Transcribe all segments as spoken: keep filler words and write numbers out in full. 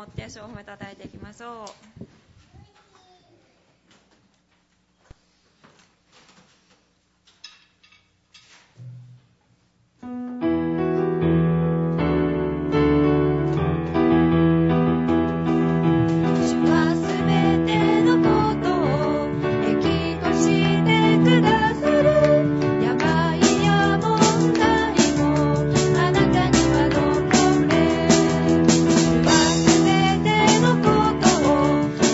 持って主を褒めたたえていきましょう。 忘れてのことを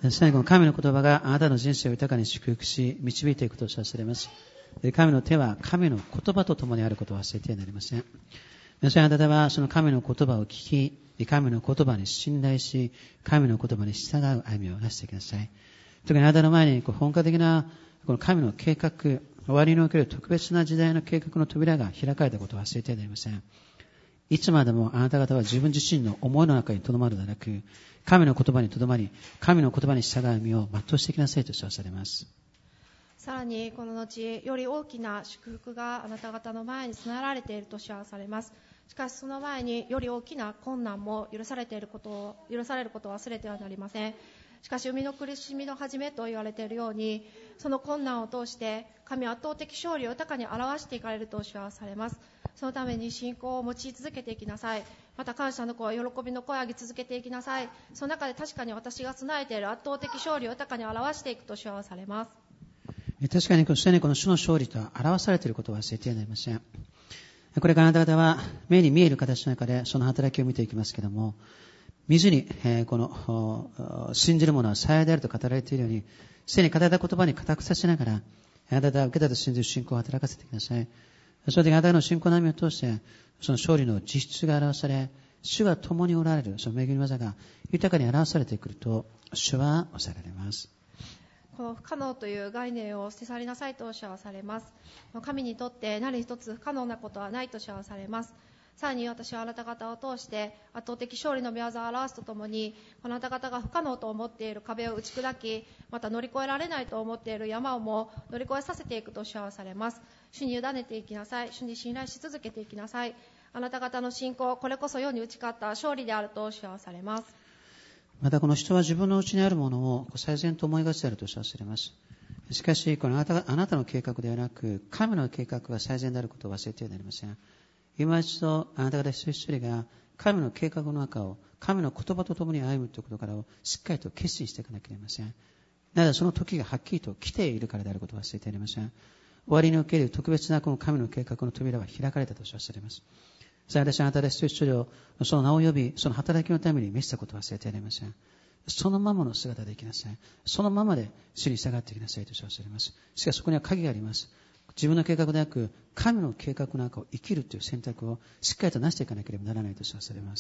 最後、神の言葉があなたの人生を豊かに祝福し、導いていくことを知らされます。神の手は神の言葉と共にあることを忘れてはなりません。皆さん方はその神の言葉を聞き、神の言葉に信頼し、神の言葉に従う歩みをなしてください。特にあなたの前に本格的なこの神の計画、終わりにおける特別な時代の計画の扉が開かれたことを忘れてはなりません。いつまでもあなた方は自分自身の思いの中に留まるのではなく、神の言葉に留まり、神の言葉に従う身を全うしていきなさいと知らされます。 さらにこの後、より大きな祝福があなた方の前に備えられていると知らされます。しかしその前により大きな困難も許されていることを許されることを忘れてはなりません。しかし生みの苦しみの始めと言われているように、その困難を通して神は圧倒的勝利を豊かに表していかれると知らされます。そのために信仰を持ち続けていきなさい。また感謝の声、喜びの声を上げ続けていきなさい。その中で確かに私が備えている圧倒的勝利を豊かに表していくと知らされます。 確かにすでにこの主の勝利とは表されていることを忘れてはなりません。これからあなた方は目に見える形の中でその働きを見ていきますけれども、見ずに、えー、この信じる者は幸いであると語られているように、すでに語られた言葉に固くさせながら、あなた方は受けたと信じる信仰を働かせてください。その時あなた方の信仰の歩みを通して、その勝利の実質が表され、主が共におられる、その恵みの技が豊かに表されてくると、主はおっしゃられます。 この不可能という概念を捨て去りなさいとおっしゃらされます。神にとって何一つ不可能なことはないとおっしゃらされます。さらに私はあなた方を通して圧倒的勝利の御業を表すとともに、あなた方が不可能と思っている壁を打ち砕き、また乗り越えられないと思っている山をも乗り越えさせていくとおっしゃらされます。主に委ねていきなさい。主に信頼し続けていきなさい。あなた方の信仰、これこそ世に打ち勝った勝利であるとおっしゃらされます。 またこの人は自分の内にあるものを最善と思いがちであるとおっしゃられます。しかしこのあなた、あなたの計画ではなく、神の計画が最善であることを忘れてはなりません。今一度あなた方一人一人が神の計画の中を神の言葉とともに歩むということからをしっかりと決心していかなければなりません。なぜその時がはっきりと来ているからであることを忘れてはなりません。終わりにおける特別なこの神の計画の扉は開かれたとおっしゃられます。さあ私はあなた方一人一人をその名を呼び、その働きのために召したことを忘れてはなりません。そのままの姿で生きなさい。そのままで主に従っていきなさいとおっしゃられます。しかしそこには鍵があります。自分の計画でなく神の計画の中を生きるという選択をしっかりとなしていかなければならないと知らされます。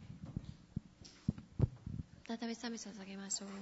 再び賛美捧げましょう。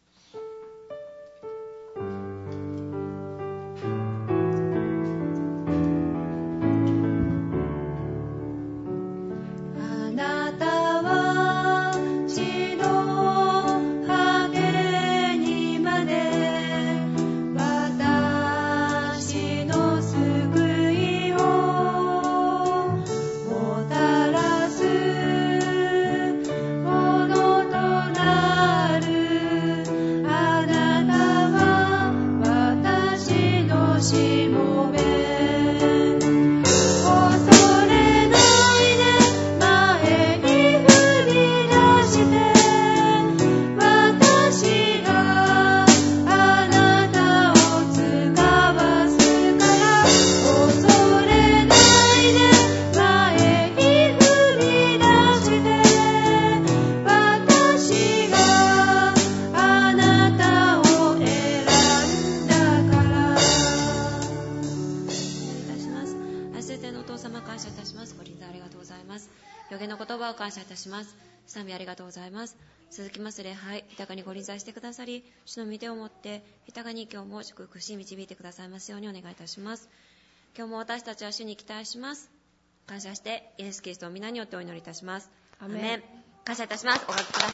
感謝いたします。賛美ありがとうございます。続きます礼拝、豊かにご臨在してくださり、主の御手を持って豊かに今日も祝福し導いてくださいますようにお願いいたします。今日も私たちは主に期待します。感謝してイエス・キリストの皆によってお祈りいたします。アーメン。感謝いたします。お書きください。